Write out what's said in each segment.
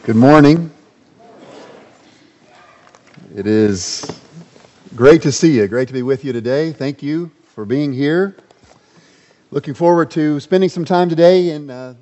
Good morning. It is great to see you. Great to be with you today. Thank you for being here. Looking forward to spending some time today in the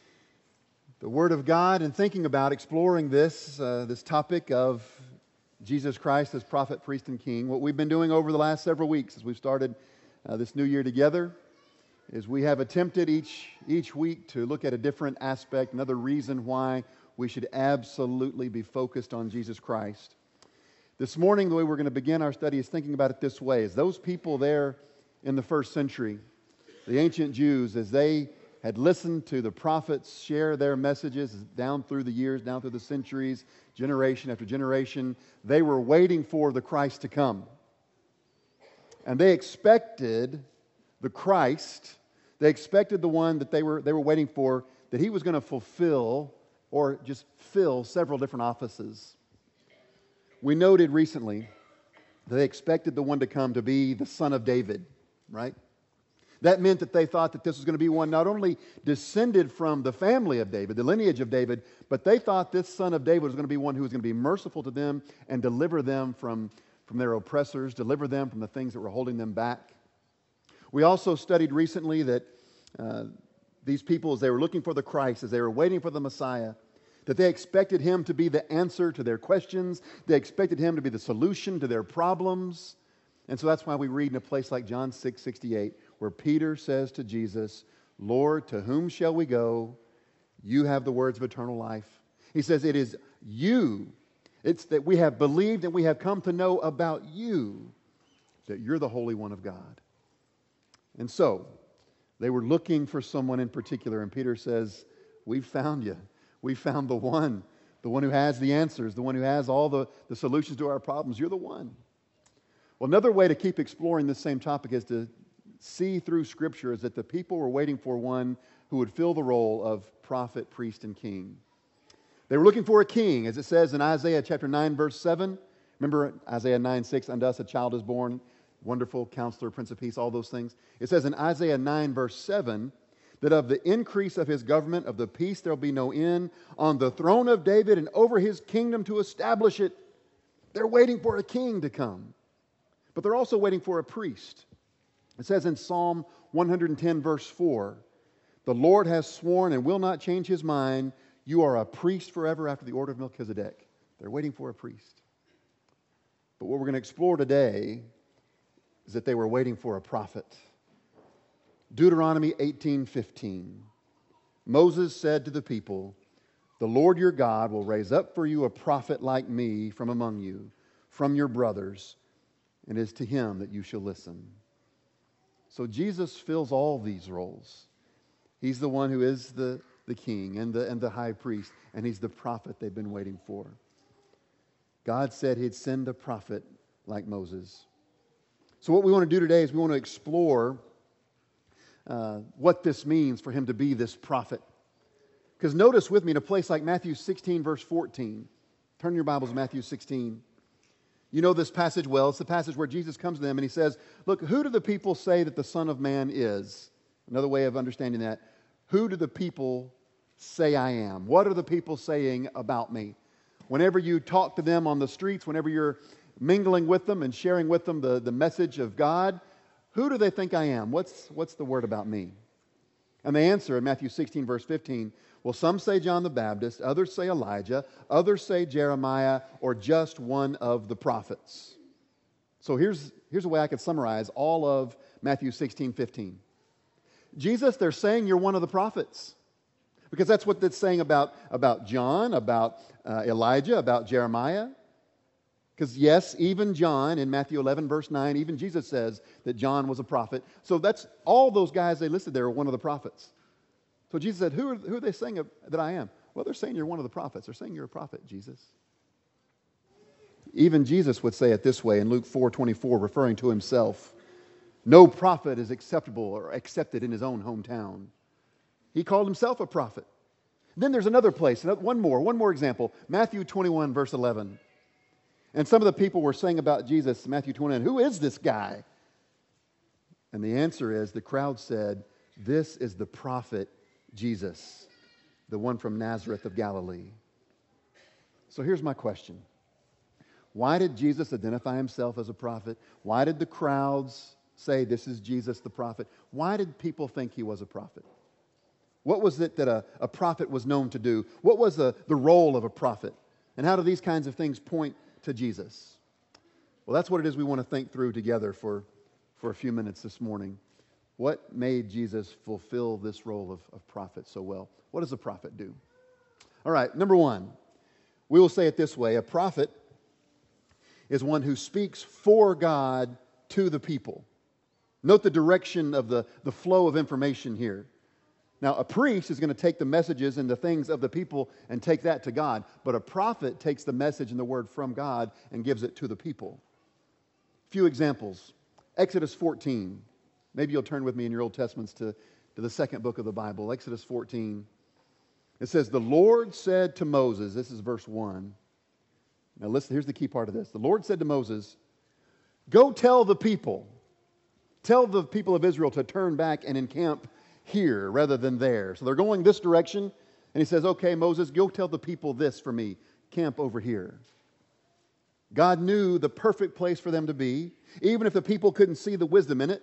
Word of God and thinking about exploring this topic of Jesus Christ as prophet, priest, and king. What we've been doing over the last several weeks as we've started this new year together is we have attempted each week to look at a different aspect, another reason why we should absolutely be focused on Jesus Christ. This morning, the way we're going to begin our study is thinking about it this way. As those people there in the first century, the ancient Jews, as they had listened to the prophets share their messages down through the years, down through the centuries, generation after generation, they were waiting for the Christ to come. And they expected the Christ, they expected the one that they were waiting for, that he was going to fulfill or just fill several different offices. We noted recently that they expected the one to come to be the son of David, right? That meant that they thought that this was going to be one not only descended from the family of David, the lineage of David, but they thought this son of David was going to be one who was going to be merciful to them and deliver them from their oppressors, deliver them from the things that were holding them back. We also studied recently that these people, as they were looking for the Christ, as they were waiting for the Messiah, that they expected him to be the answer to their questions. They expected him to be the solution to their problems. And so that's why we read in a place like John 6:68, where Peter says to Jesus, "Lord, to whom shall we go? You have the words of eternal life." He says, "It is you. It's that we have believed and we have come to know about you, that you're the Holy One of God." And so, they were looking for someone in particular, and Peter says, "We've found you. We found the one who has the answers, the one who has all the solutions to our problems. You're the one." Well, another way to keep exploring this same topic is to see through Scripture is that the people were waiting for one who would fill the role of prophet, priest, and king. They were looking for a king, as it says in Isaiah chapter 9, verse 7. Remember Isaiah 9:6, "Unto us a child is born, Wonderful Counselor, Prince of Peace," all those things. It says in Isaiah 9, verse 7, that of the increase of his government, of the peace there will be no end, on the throne of David and over his kingdom to establish it. They're waiting for a king to come. But they're also waiting for a priest. It says in Psalm 110, verse 4, "The Lord has sworn and will not change his mind. You are a priest forever after the order of Melchizedek." They're waiting for a priest. But what we're going to explore today is that they were waiting for a prophet. Deuteronomy 18:15. Moses said to the people, "The Lord your God will raise up for you a prophet like me from among you, from your brothers, and it is to him that you shall listen." So Jesus fills all these roles. He's the one who is the king and the high priest, and he's the prophet they've been waiting for. God said he'd send a prophet like Moses. So what we want to do today is we want to explore what this means for him to be this prophet. Because notice with me in a place like Matthew 16, verse 14. Turn your Bibles to Matthew 16. You know this passage well. It's the passage where Jesus comes to them and he says, "Look, who do the people say that the Son of Man is?" Another way of understanding that. Who do the people say I am? What are the people saying about me? Whenever you talk to them on the streets, whenever you're mingling with them and sharing with them the message of God, who do they think I am? What's the word about me? And they answer in Matthew 16, verse 15, "Well, some say John the Baptist, others say Elijah, others say Jeremiah, or just one of the prophets." So here's a way I could summarize all of Matthew 16:15. Jesus, they're saying you're one of the prophets. Because that's what it's saying about John, about Elijah, about Jeremiah. Because yes, even John in Matthew 11, verse 9, even Jesus says that John was a prophet. So that's all those guys they listed there are one of the prophets. So Jesus said, who are they saying that I am? Well, they're saying you're one of the prophets. They're saying you're a prophet, Jesus. Even Jesus would say it this way in Luke 4:24, referring to himself. "No prophet is acceptable or accepted in his own hometown." He called himself a prophet. Then there's another place, one more example. Matthew 21, verse 11. And some of the people were saying about Jesus, Matthew 21, "Who is this guy?" And the answer is, the crowd said, "This is the prophet Jesus, the one from Nazareth of Galilee." So here's my question. Why did Jesus identify himself as a prophet? Why did the crowds say this is Jesus the prophet? Why did people think he was a prophet? What was it that a prophet was known to do? What was the role of a prophet? And how do these kinds of things point to Jesus? Well, that's what it is we want to think through together for a few minutes this morning. What made Jesus fulfill this role of prophet so well? What does a prophet do? All right, number one, we will say it this way. A prophet is one who speaks for God to the people. Note the direction of the flow of information here. Now, a priest is going to take the messages and the things of the people and take that to God. But a prophet takes the message and the word from God and gives it to the people. A few examples. Exodus 14. Maybe you'll turn with me in your Old Testaments to the second book of the Bible. Exodus 14. It says, the Lord said to Moses, this is verse 1. Now listen, here's the key part of this. The Lord said to Moses, go tell the people of Israel to turn back and encamp here rather than there. So they're going this direction, and he says, okay, Moses, go tell the people this for me. Camp over here. God knew the perfect place for them to be. Even if the people couldn't see the wisdom in it,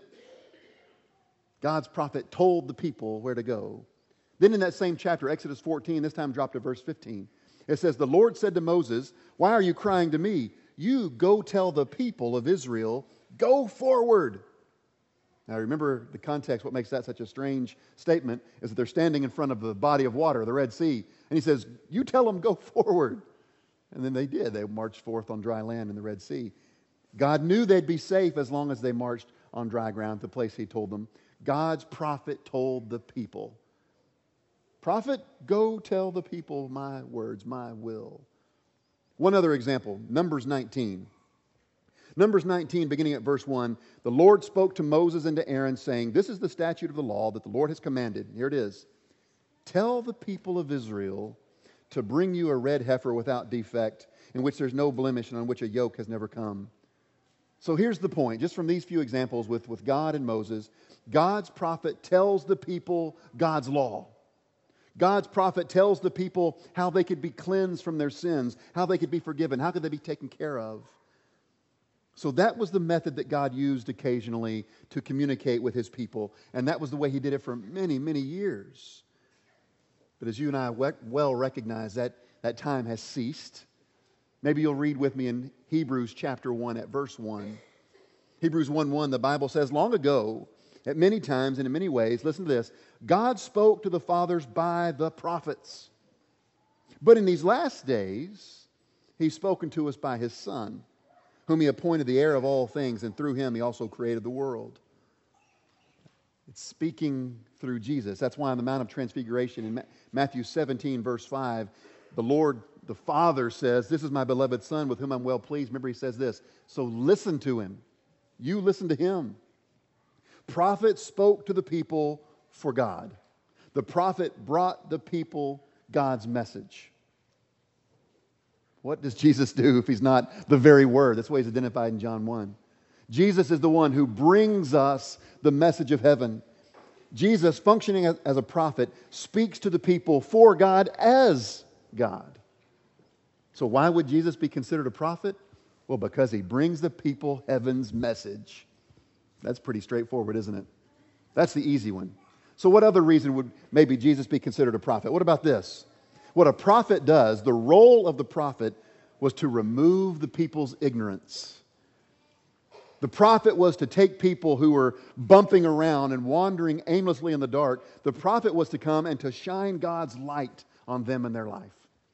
God's prophet told the people where to go. Then in that same chapter, Exodus 14, this time drop to verse 15. It says, the Lord said to Moses, why are you crying to me? You go tell the people of Israel, go forward. Now remember the context, what makes that such a strange statement is that they're standing in front of the body of water, the Red Sea. And he says, you tell them, go forward. And then they did. They marched forth on dry land in the Red Sea. God knew they'd be safe as long as they marched on dry ground, the place he told them. God's prophet told the people, prophet, go tell the people my words, my will. One other example, Numbers 19. Numbers 19, beginning at verse 1, the Lord spoke to Moses and to Aaron, saying, this is the statute of the law that the Lord has commanded. Here it is. Tell the people of Israel to bring you a red heifer without defect, in which there's no blemish and on which a yoke has never come. So here's the point, just from these few examples with God and Moses, God's prophet tells the people God's law. God's prophet tells the people how they could be cleansed from their sins, how they could be forgiven, how could they be taken care of. So that was the method that God used occasionally to communicate with his people, and that was the way he did it for many, many years. But as you and I well recognize, that time has ceased. Maybe you'll read with me in Hebrews chapter 1 at verse 1. Hebrews 1:1, the Bible says, long ago, at many times and in many ways, listen to this, God spoke to the fathers by the prophets. But in these last days, he's spoken to us by his Son, whom he appointed the heir of all things, and through him he also created the world. It's speaking through Jesus. That's why on the Mount of Transfiguration in Matthew 17, verse 5, the Lord, the Father says, this is my beloved Son with whom I'm well pleased. Remember, he says this, so listen to him. You listen to him. Prophets spoke to the people for God. The prophet brought the people God's message. What does Jesus do if he's not the very word? That's why he's identified in John 1. Jesus is the one who brings us the message of heaven. Jesus, functioning as a prophet, speaks to the people for God as God. So why would Jesus be considered a prophet? Well, because he brings the people heaven's message. That's pretty straightforward, isn't it? That's the easy one. So what other reason would maybe Jesus be considered a prophet? What about this? What a prophet does, the role of the prophet was to remove the people's ignorance. The prophet was to take people who were bumping around and wandering aimlessly in the dark. The prophet was to come and to shine God's light on them in their life.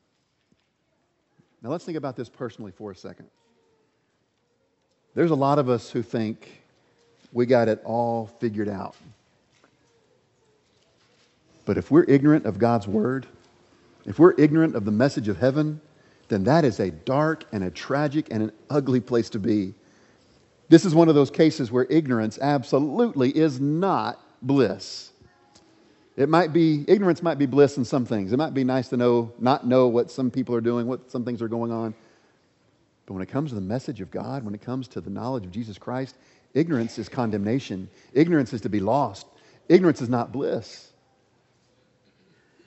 Now let's think about this personally for a second. There's a lot of us who think we got it all figured out. But if we're ignorant of God's word, if we're ignorant of the message of heaven, then that is a dark and a tragic and an ugly place to be. This is one of those cases where ignorance absolutely is not bliss. Ignorance might be bliss in some things. It might be nice to not know what some people are doing, what some things are going on. But when it comes to the message of God, when it comes to the knowledge of Jesus Christ, ignorance is condemnation. Ignorance is to be lost. Ignorance is not bliss.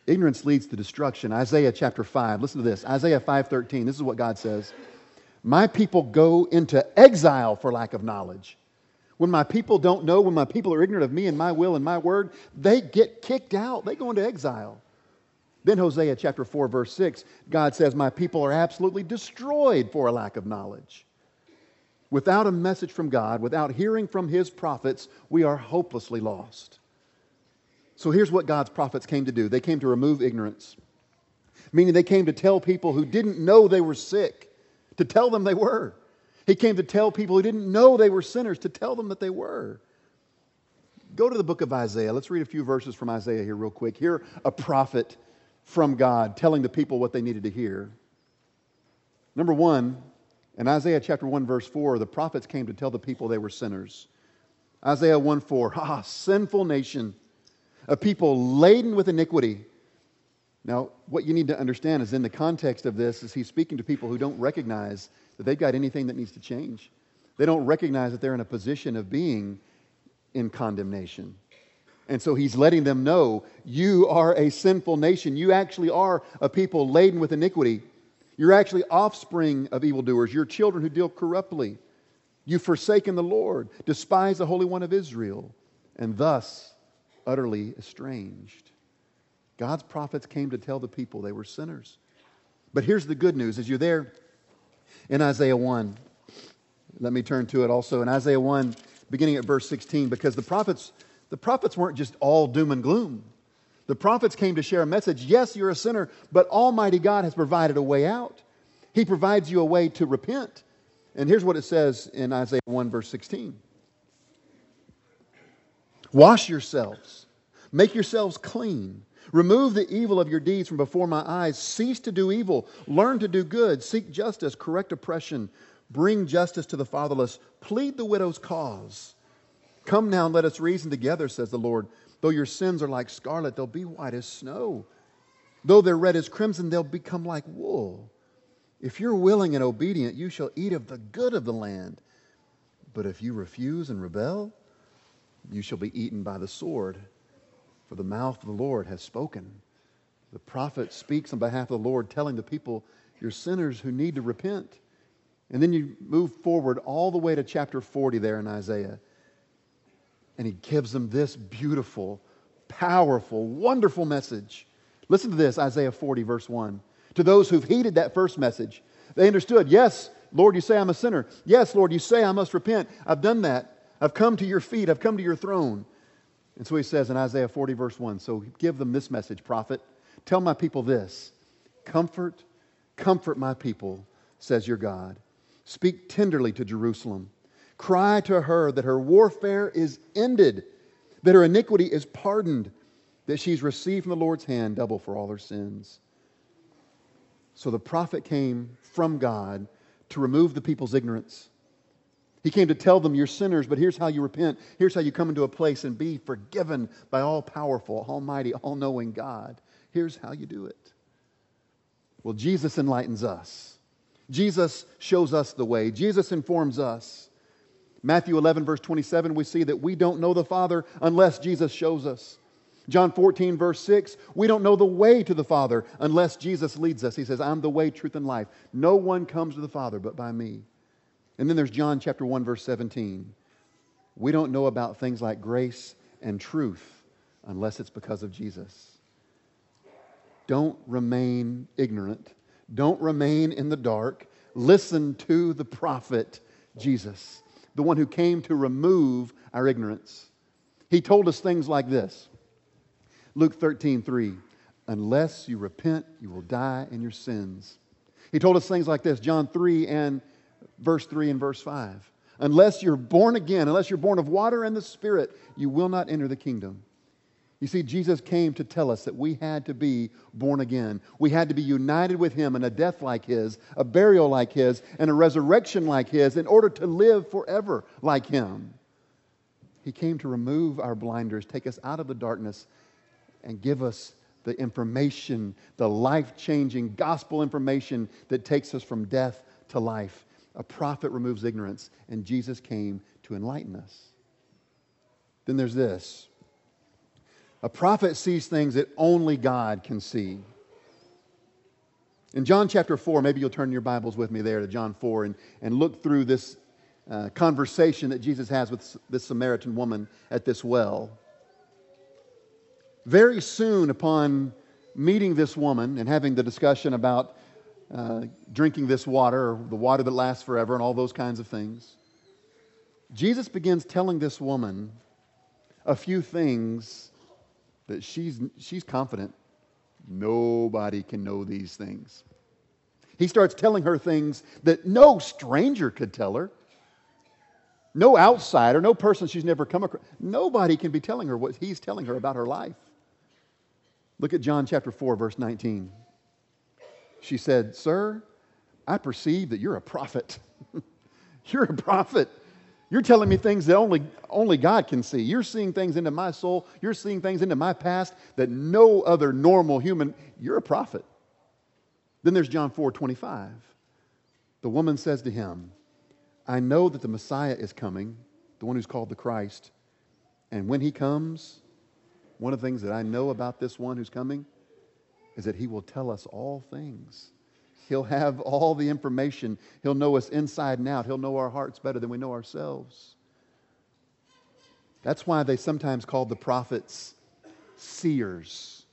Ignorance leads to destruction. Isaiah chapter 5. Listen to this. Isaiah 5:13. This is what God says. My people go into exile for lack of knowledge. When my people don't know, when my people are ignorant of me and my will and my word, they get kicked out. They go into exile. Then Hosea chapter 4 verse 6, God says, my people are absolutely destroyed for a lack of knowledge. Without a message from God, without hearing from His prophets, we are hopelessly lost. So here's what God's prophets came to do. They came to remove ignorance, meaning they came to tell people who didn't know they were sick, to tell them they were. He came to tell people who didn't know they were sinners, to tell them that they were. Go to the book of Isaiah. Let's read a few verses from Isaiah here real quick. Hear a prophet from God telling the people what they needed to hear. Number one, in Isaiah chapter 1 verse 4, the prophets came to tell the people they were sinners. Isaiah 1:4, sinful nation, a people laden with iniquity. Now, what you need to understand is in the context of this is he's speaking to people who don't recognize that they've got anything that needs to change. They don't recognize that they're in a position of being in condemnation. And so he's letting them know, you are a sinful nation. You actually are a people laden with iniquity. You're actually offspring of evildoers. You're children who deal corruptly. You've forsaken the Lord, despised the Holy One of Israel, and thus utterly estranged. God's prophets came to tell the people they were sinners. But here's the good news. As you're there in Isaiah 1, let me turn to it also in Isaiah 1, beginning at verse 16, because the prophets weren't just all doom and gloom. The prophets came to share a message. Yes, you're a sinner, but Almighty God has provided a way out. He provides you a way to repent. And here's what it says in Isaiah 1, verse 16. Wash yourselves. Make yourselves clean. Remove the evil of your deeds from before my eyes. Cease to do evil. Learn to do good. Seek justice. Correct oppression. Bring justice to the fatherless. Plead the widow's cause. Come now and let us reason together, says the Lord. Though your sins are like scarlet, they'll be white as snow. Though they're red as crimson, they'll become like wool. If you're willing and obedient, you shall eat of the good of the land. But if you refuse and rebel, you shall be eaten by the sword. For the mouth of the Lord has spoken. The prophet speaks on behalf of the Lord, telling the people, you're sinners who need to repent. And then you move forward all the way to chapter 40 there in Isaiah. And he gives them this beautiful, powerful, wonderful message. Listen to this, Isaiah 40, verse 1. To those who've heeded that first message, they understood, yes, Lord, you say I'm a sinner. Yes, Lord, you say I must repent. I've done that. I've come to your feet. I've come to your throne. And so he says in Isaiah 40, verse 1, so give them this message, prophet. Tell my people this. Comfort my people, says your God. Speak tenderly to Jerusalem. Cry to her that her warfare is ended, that her iniquity is pardoned, that she's received from the Lord's hand double for all her sins. So the prophet came from God to remove the people's ignorance. He came to tell them, you're sinners, but here's how you repent. Here's how you come into a place and be forgiven by all-powerful, almighty, all-knowing God. Here's how you do it. Well, Jesus enlightens us. Jesus shows us the way. Jesus informs us. Matthew 11, verse 27, we see that we don't know the Father unless Jesus shows us. John 14, verse 6, we don't know the way to the Father unless Jesus leads us. He says, I'm the way, truth, and life. No one comes to the Father but by me. And then there's John chapter 1, verse 17. We don't know about things like grace and truth unless it's because of Jesus. Don't remain ignorant. Don't remain in the dark. Listen to the prophet, Jesus, the one who came to remove our ignorance. He told us things like this. Luke 13:3, unless you repent, you will die in your sins. He told us things like this, John 3 and verse 3 and verse 5. Unless you're born again, unless you're born of water and the Spirit, you will not enter the kingdom. You see, Jesus came to tell us that we had to be born again. We had to be united with Him in a death like His, a burial like His, and a resurrection like His in order to live forever like Him. He came to remove our blinders, take us out of the darkness, and give us the information, the life-changing gospel information that takes us from death to life. A prophet removes ignorance, and Jesus came to enlighten us. Then there's this. A prophet sees things that only God can see. In John chapter 4, maybe you'll turn your Bibles with me there to John 4 and look through this conversation that Jesus has with this Samaritan woman at this well. Very soon upon meeting this woman and having the discussion about drinking this water, or the water that lasts forever, and all those kinds of things, Jesus begins telling this woman a few things that she's confident nobody can know these things. He starts telling her things that no stranger could tell her. No outsider, no person she's never come across. Nobody can be telling her what he's telling her about her life. Look at John chapter 4, verse 19. She said, "Sir, I perceive that you're a prophet." You're a prophet. You're telling me things that only God can see. You're seeing things into my soul. You're seeing things into my past that no other normal human. You're a prophet. Then there's John 4:25. The woman says to him, "I know that the Messiah is coming, the one who's called the Christ. And when he comes, one of the things that I know about this one who's coming is that he will tell us all things. He'll have all the information. He'll know us inside and out. He'll know our hearts better than we know ourselves." That's why they sometimes call the prophets seers.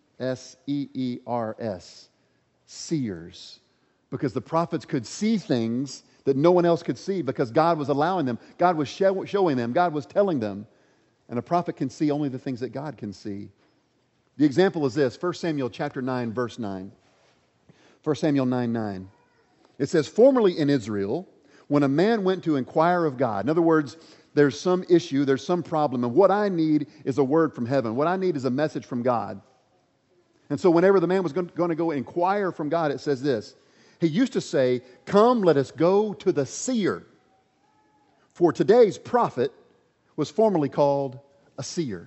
S-E-E-R-S. Seers. Because the prophets could see things that no one else could see because God was allowing them. God was showing them. God was telling them. And a prophet can see only the things that God can see. The example is this, 1 Samuel chapter 9, verse 9. 1 Samuel 9:9. It says, "Formerly in Israel, when a man went to inquire of God," in other words, there's some issue, there's some problem, and what I need is a word from heaven. What I need is a message from God. And so whenever the man was going to go inquire from God, it says this. He used to say, "Come, let us go to the seer." For today's prophet was formerly called a seer.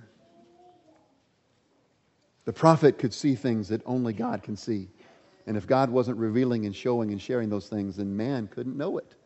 The prophet could see things that only God can see. And if God wasn't revealing and showing and sharing those things, then man couldn't know it.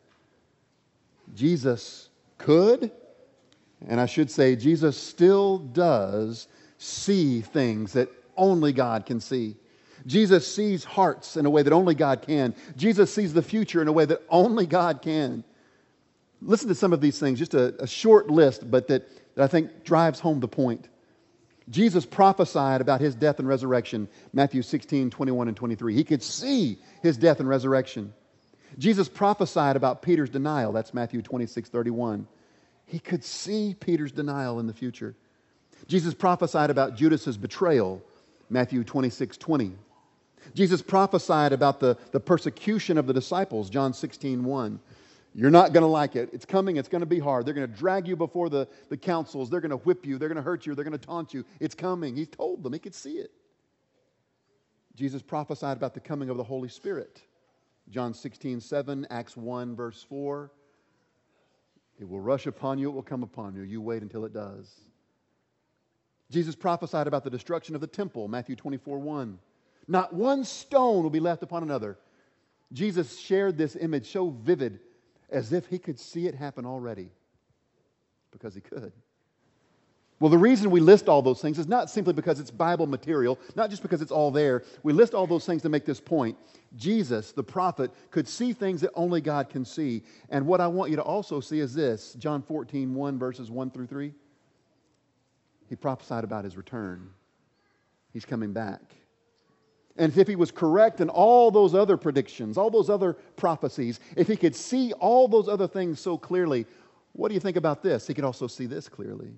Jesus could, and I should say Jesus still does see things that only God can see. Jesus sees hearts in a way that only God can. Jesus sees the future in a way that only God can. Listen to some of these things, just a short list, but that I think drives home the point. Jesus prophesied about his death and resurrection, Matthew 16:21 and 23. He could see his death and resurrection. Jesus prophesied about Peter's denial. That's Matthew 26:31. He could see Peter's denial in the future. Jesus prophesied about Judas's betrayal, Matthew 26:20. Jesus prophesied about the persecution of the disciples, John 16:1. You're not going to like it. It's coming. It's going to be hard. They're going to drag you before the councils. They're going to whip you. They're going to hurt you. They're going to taunt you. It's coming. He told them. He could see it. Jesus prophesied about the coming of the Holy Spirit. John 16:7, Acts 1, verse 4. It will rush upon you. It will come upon you. You wait until it does. Jesus prophesied about the destruction of the temple, Matthew 24:1. Not one stone will be left upon another. Jesus shared this image so vivid as if he could see it happen already, because he could. Well, the reason we list all those things is not simply because it's Bible material, not just because it's all there. We list all those things to make this point. Jesus, the prophet, could see things that only God can see. And what I want you to also see is this, John 14:1, verses 1 through 3. He prophesied about his return. He's coming back. And if he was correct in all those other predictions, all those other prophecies, if he could see all those other things so clearly, what do you think about this? He could also see this clearly.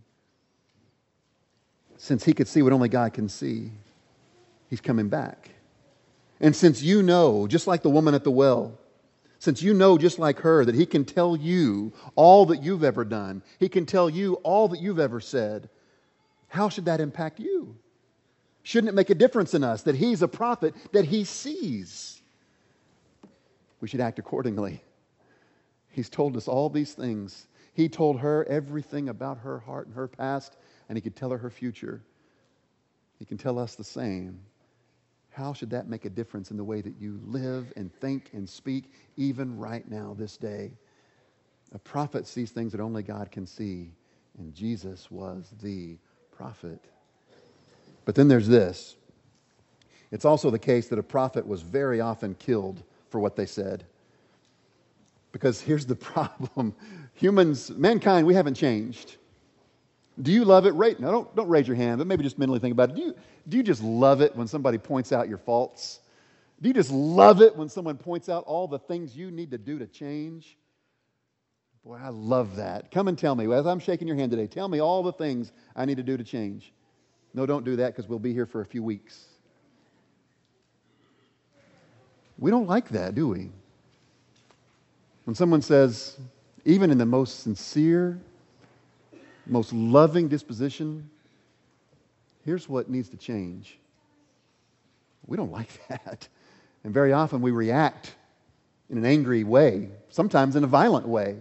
Since he could see what only God can see, he's coming back. And since you know, just like the woman at the well, since you know just like her that he can tell you all that you've ever done, he can tell you all that you've ever said, how should that impact you? Shouldn't it make a difference in us that he's a prophet, that he sees? We should act accordingly. He's told us all these things. He told her everything about her heart and her past, and he could tell her future. He can tell us the same. How should that make a difference in the way that you live and think and speak, even right now, this day? A prophet sees things that only God can see, and Jesus was the prophet. But then there's this. It's also the case that a prophet was very often killed for what they said. Because here's the problem. Mankind, we haven't changed. Do you love it? No, don't raise your hand, but maybe just mentally think about it. Do you just love it when somebody points out your faults? Do you just love it when someone points out all the things you need to do to change? Boy, I love that. Come and tell me, as I'm shaking your hand today, tell me all the things I need to do to change. No, don't do that because we'll be here for a few weeks. We don't like that, do we? When someone says, even in the most sincere, most loving disposition, here's what needs to change. We don't like that. And very often we react in an angry way, sometimes in a violent way.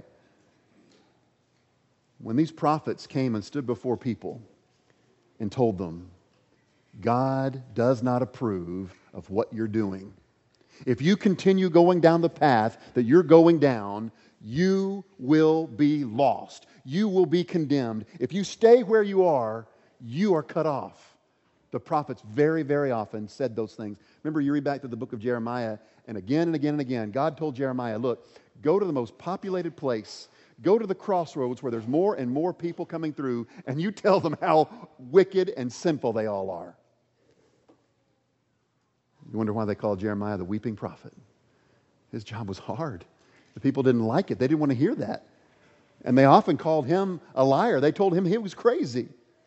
When these prophets came and stood before people and told them, God does not approve of what you're doing. If you continue going down the path that you're going down, you will be lost. You will be condemned. If you stay where you are cut off. The prophets very, very often said those things. Remember, you read back to the book of Jeremiah, and again and again and again, God told Jeremiah, look, go to the most populated place. Go to the crossroads where there's more and more people coming through, and you tell them how wicked and sinful they all are. You wonder why they called Jeremiah the weeping prophet. His job was hard. The people didn't like it. They didn't want to hear that. And they often called him a liar. They told him he was crazy.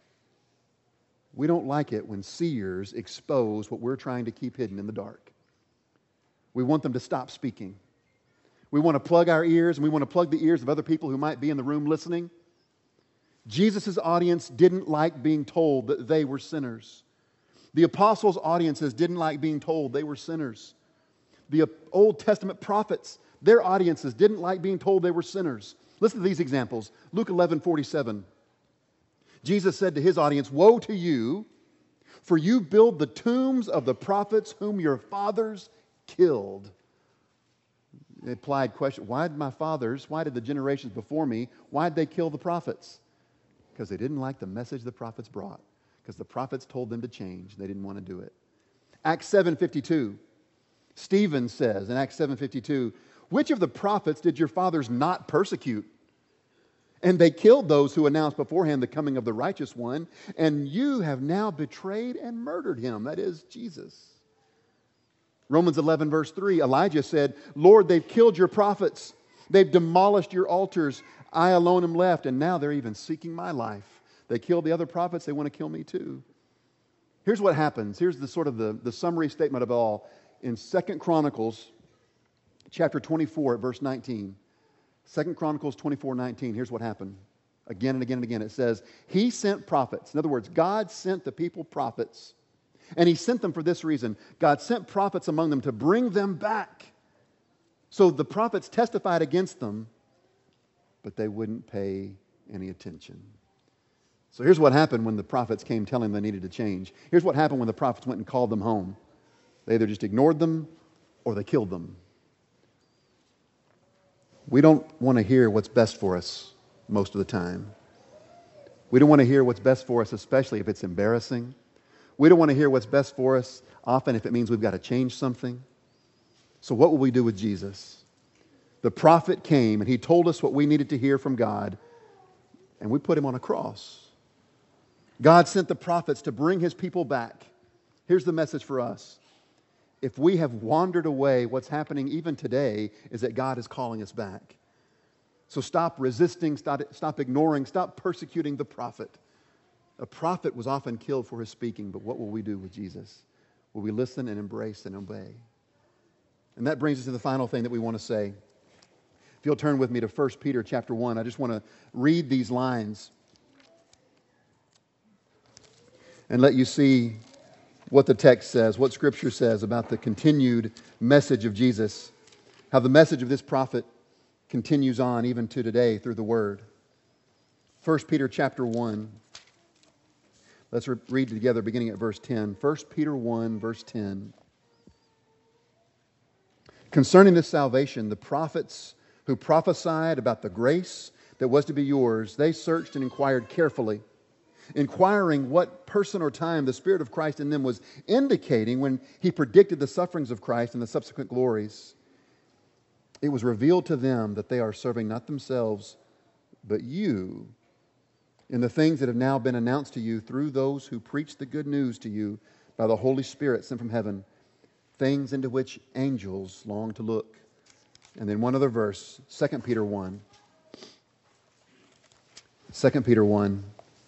We don't like it when seers expose what we're trying to keep hidden in the dark. We want them to stop speaking. We want to plug our ears, and we want to plug the ears of other people who might be in the room listening. Jesus' audience didn't like being told that they were sinners. The apostles' audiences didn't like being told they were sinners. The Old Testament prophets, their audiences didn't like being told they were sinners. Listen to these examples. Luke 11:47. Jesus said to his audience, woe to you, for you build the tombs of the prophets whom your fathers killed. The implied question, why did the generations before me, why did they kill the prophets? Because they didn't like the message the prophets brought. Because the prophets told them to change. They didn't want to do it. Acts 7:52. Stephen says in Acts 7:52, which of the prophets did your fathers not persecute? And they killed those who announced beforehand the coming of the righteous one, and you have now betrayed and murdered him. That is Jesus. Romans 11 verse 3, Elijah said, Lord, they've killed your prophets. They've demolished your altars. I alone am left, and now they're even seeking my life. They killed the other prophets. They want to kill me too. Here's what happens. Here's the summary statement of it all. In 2 Chronicles chapter 24 at verse 19. 2 Chronicles 24:19. Here's what happened. Again and again and again. It says, He sent prophets. In other words, God sent the people prophets. And He sent them for this reason. God sent prophets among them to bring them back. So the prophets testified against them, but they wouldn't pay any attention. So here's what happened when the prophets came telling them they needed to change. Here's what happened when the prophets went and called them home. They either just ignored them or they killed them. We don't want to hear what's best for us most of the time. We don't want to hear what's best for us, especially if it's embarrassing. We don't want to hear what's best for us, often if it means we've got to change something. So what will we do with Jesus? The prophet came and he told us what we needed to hear from God, and we put him on a cross. God sent the prophets to bring his people back. Here's the message for us. If we have wandered away, what's happening even today is that God is calling us back. So stop resisting, stop ignoring, stop persecuting the prophet. A prophet was often killed for his speaking, but what will we do with Jesus? Will we listen and embrace and obey? And that brings us to the final thing that we want to say. If you'll turn with me to 1 Peter chapter 1, I just want to read these lines and let you see what the text says, what Scripture says about the continued message of Jesus, how the message of this prophet continues on even to today through the Word. 1 Peter chapter 1. Let's read together beginning at verse 10. 1 Peter 1, verse 10. Concerning this salvation, the prophets who prophesied about the grace that was to be yours, they searched and inquired carefully, inquiring what person or time the Spirit of Christ in them was indicating when he predicted the sufferings of Christ and the subsequent glories. It was revealed to them that they are serving not themselves, but you, in the things that have now been announced to you through those who preach the good news to you by the Holy Spirit sent from heaven, things into which angels long to look. And then one other verse, 2 Peter 1. 2 Peter 1.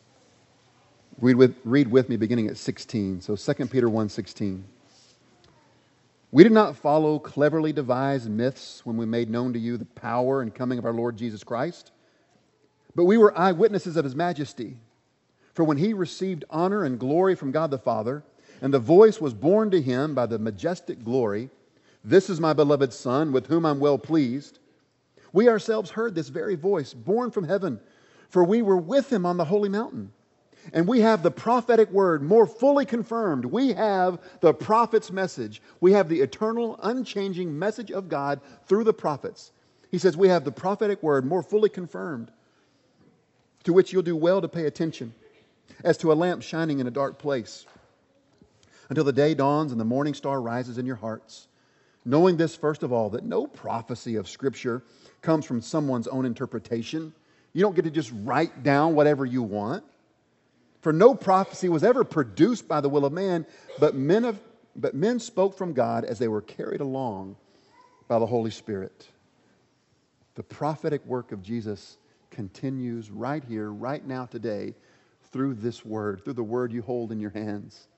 Read with me beginning at 16. So 2 Peter 1:16. We did not follow cleverly devised myths when we made known to you the power and coming of our Lord Jesus Christ, but we were eyewitnesses of His majesty. For when He received honor and glory from God the Father, and the voice was borne to Him by the majestic glory, "This is my beloved Son, with whom I'm well pleased," we ourselves heard this very voice borne from heaven, for we were with Him on the holy mountain. And we have the prophetic word more fully confirmed. We have the prophet's message. We have the eternal, unchanging message of God through the prophets. He says we have the prophetic word more fully confirmed, to which you'll do well to pay attention, as to a lamp shining in a dark place, until the day dawns and the morning star rises in your hearts. Knowing this, first of all, that no prophecy of Scripture comes from someone's own interpretation. You don't get to just write down whatever you want. For no prophecy was ever produced by the will of man, but men spoke from God as they were carried along by the Holy Spirit. The prophetic work of Jesus continues right here, right now, today, through this word, through the word you hold in your hands.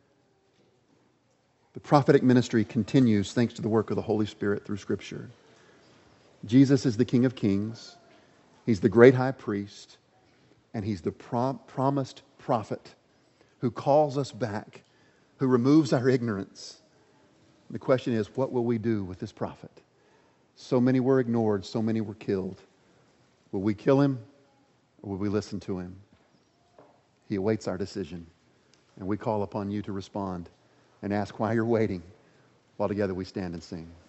The prophetic ministry continues thanks to the work of the Holy Spirit through Scripture. Jesus is the King of Kings. He's the great high priest. And He's the promised prophet who calls us back, who removes our ignorance. The question is, what will we do with this prophet? So many were ignored, so many were killed. Will we kill him or will we listen to him? He awaits our decision, and we call upon you to respond and ask why you're waiting while together we stand and sing.